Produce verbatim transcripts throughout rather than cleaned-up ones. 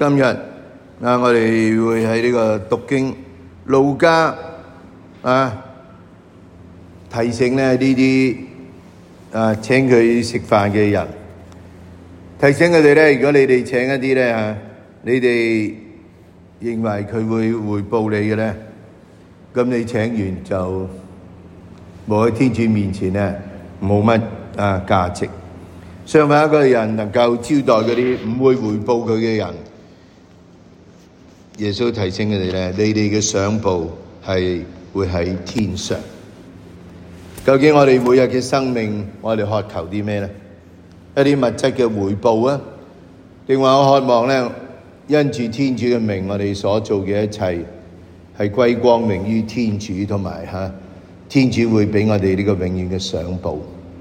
今日啊，我哋會喺呢個讀經路加啊，提醒咧呢啲啊請佢食飯嘅人，提醒佢哋咧，如果你哋請一啲咧嚇，你哋認為佢會回報你嘅咧，咁你請完就冇喺天主面前咧冇乜啊價值。相反，一個人能夠招待嗰啲唔會回報佢嘅人，耶穌提醒佢哋咧，你哋嘅賞報係會喺天上。究竟我哋每日嘅生命，我哋渴求啲咩咧？一啲物質嘅回報啊，定話我渴望咧，因住天主嘅名，我哋所做嘅一切係歸光榮於天主，同埋嚇天主會俾我哋呢個永遠嘅賞報。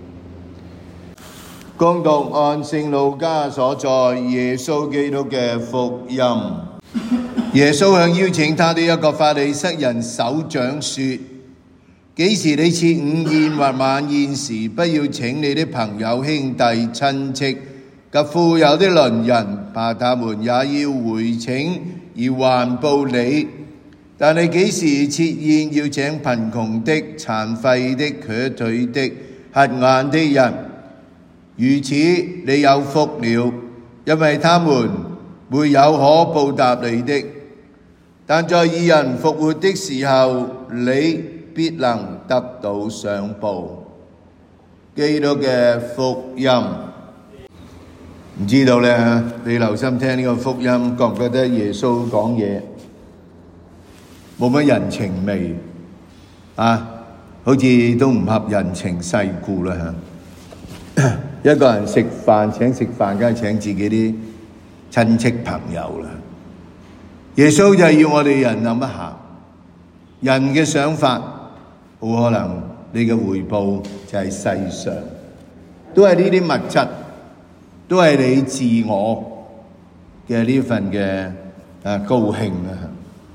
恭讀按聖路加所載耶穌基督嘅福音。耶穌向邀請他的一個法利塞人首長說：幾時你設午宴或晚宴時，不要請你的朋友、兄弟、親戚及富有的鄰人，怕他們也要回請而還報你。但你幾時設宴，要請貧窮的、殘廢的、瘸腿的、瞎眼的人，如此你有福了，因為他們沒有可報答你的。但在義人復活的時候，你必能得到賞報。基督嘅福音。唔知道咧，你留心聽呢個福音，覺唔覺得耶穌講嘢冇乜人情味啊？好似都唔合人情世故啦嚇。一個人食飯請食飯，梗係請自己啲親戚朋友啦。耶穌就係要我哋人諗一下，人嘅想法好可能你嘅回報就係世上，都係呢啲物質，都係你自我嘅呢份嘅啊高興啊，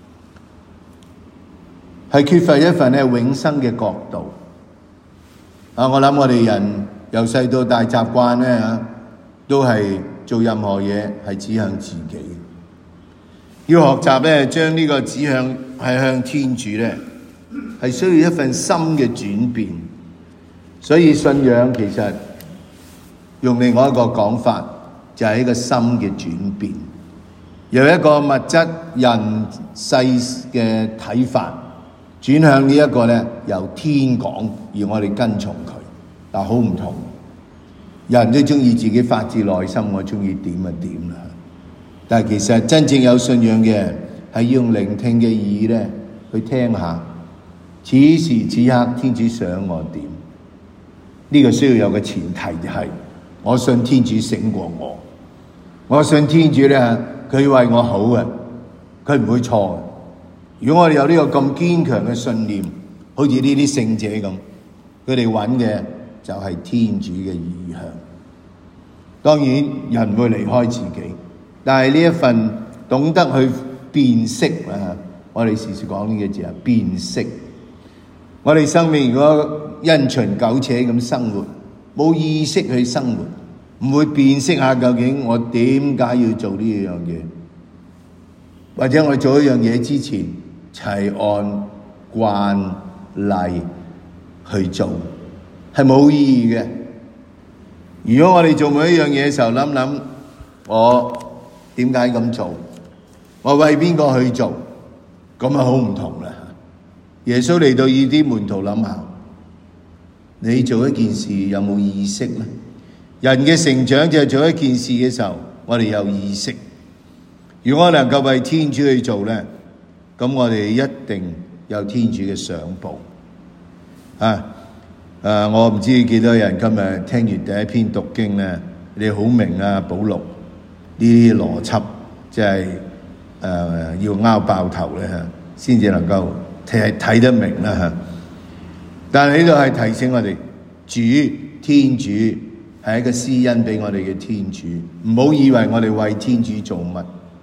係缺乏一份咧永生嘅角度啊！我諗我哋人由細到大習慣咧嚇，都係做任何嘢係指向自己。要學習咧，將呢個指向係向天主咧，係需要一份心嘅轉變。所以信仰其實用另外一個講法，就係一個心嘅轉變，由一個物質人世嘅睇法，轉向呢一個咧由天講，而我哋跟從佢。但好唔同，人都中意自己發自內心，我中意點就點啦。但係其實真正有信仰嘅人係要用聆聽嘅耳咧去聽下，此時此刻天主想我點？呢個需要有個前提就係我信天主醒過我，我信天主咧佢為我好嘅，佢唔會錯嘅。如果我哋有呢個咁堅強嘅信念，好似呢啲聖者咁，佢哋揾嘅就係天主嘅意向。當然人會離開自己，但係呢一份懂得去辨識啊，我哋時時講呢個字啊，辨識。我哋生命如果因循苟且咁生活，冇意識去生活，唔會辨識下究竟我點解要做呢樣嘢，或者我做一樣嘢之前齊按慣例去做，係冇意義嘅。如果我哋做每一樣嘢嘅時候諗諗，我點解咁做？我為邊個去做？咁啊好唔同啦。耶穌嚟到要啲門徒諗下，你做一件事有冇意識咧？人嘅成長就係做一件事嘅時候，我哋有意識。如果我能夠為天主去做咧，咁我哋一定有天主嘅賞報。啊！誒，我唔知幾多人今日聽完第一篇讀經咧，你好明啊，保祿呢啲邏輯，即係誒要拗爆頭咧嚇，先至能夠睇睇得明啦嚇。但係呢度係提醒我哋，主天主係一個施恩俾我哋嘅天主，唔好以為我哋為天主做乜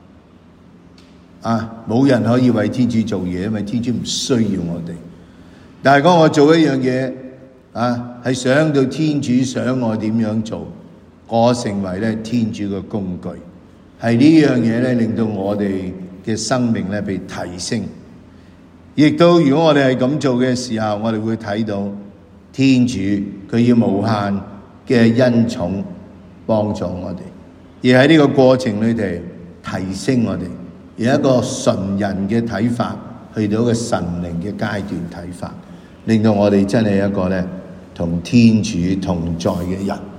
啊！冇人可以為天主做嘢，因為天主唔需要我哋。但係如果我做一樣嘢，啊，係想到天主想我點樣做，我成為咧天主嘅工具， 係呢樣嘢咧，令到我哋嘅生命咧被提升。亦都如果我哋係咁做嘅時候，我哋會睇到天主佢要無限嘅恩寵幫助我哋，而喺呢個過程裏頭提升我哋，由一個純人嘅睇法去到一個神靈嘅階段睇法，令到我哋真係一個咧同天主同在嘅人。